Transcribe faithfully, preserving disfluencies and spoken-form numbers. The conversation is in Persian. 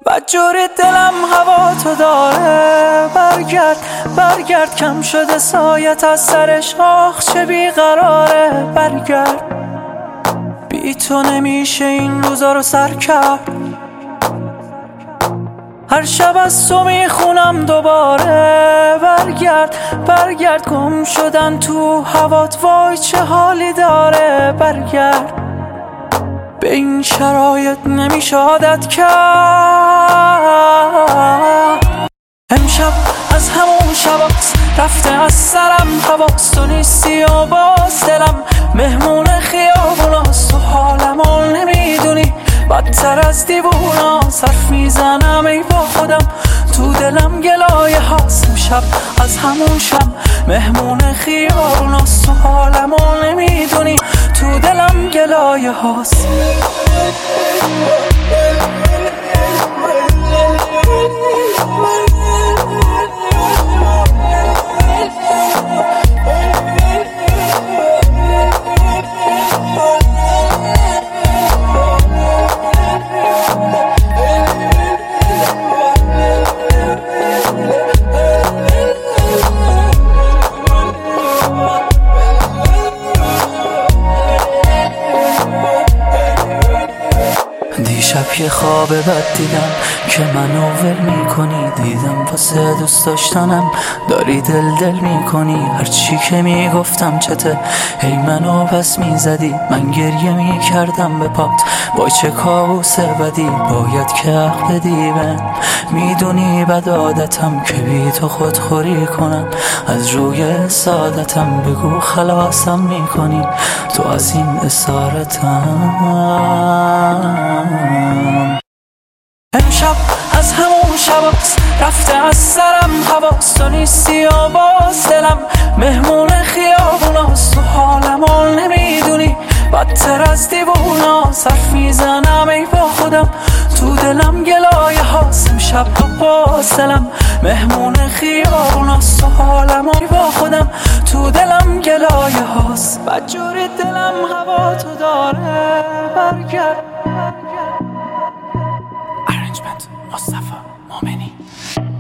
بدجوری دلم هوا تو داره. برگرد برگرد کم شده سایت از سرش، آخ چه بیقراره. برگرد بی تو نمیشه این روزا رو سر کرد. هر شب از تو میخونم دوباره. برگرد برگرد گم شدن تو هوات، وای چه حالی داره. برگرد به این شرایط نمیشه عادت کرد. امشب از همون شباست رفته از سرم حواس، تو نیستی و باز دلم مهمون خیابوناست. تو حالمو نمیدونی بدتر از دیوونا، حرف میزنم ای با خودم تو دلم گلایه هاست. امشب از همون شب مهمون خیابوناست. تو حالمو نمیدونی تو دلم گلایه هاست. دیشب یه خواب بد دیدم که منو ول میکنی. دیدم واسه دوست داشتنم داری دل دل میکنی. هرچی که میگفتم چته هی منو پس میزدی. من گریه میکردم به پات، وای چه کابوس بدی. باید که حق بدی من، میدونی بد عادتم که بی تو خودخوری کنم. از روی سعادتم بگو خلاصم میکنی تو از این اسارتم. امشب از همون شباست رفته از سرم حواس، تو نیستی و باز دلم مهمون خیابوناست. تو حالمو نمیدونی بدتر از دیوونا، حرف میزنم ای با خودم تو دلم گلایه هاست. امشب تو باز دلم مهمون خیابوناست. تو حالمو با خودم تو دلم گلایه هاست. بدجوری دلم هوا تو داره. برگرد. Arrangement مصطفی مومنی.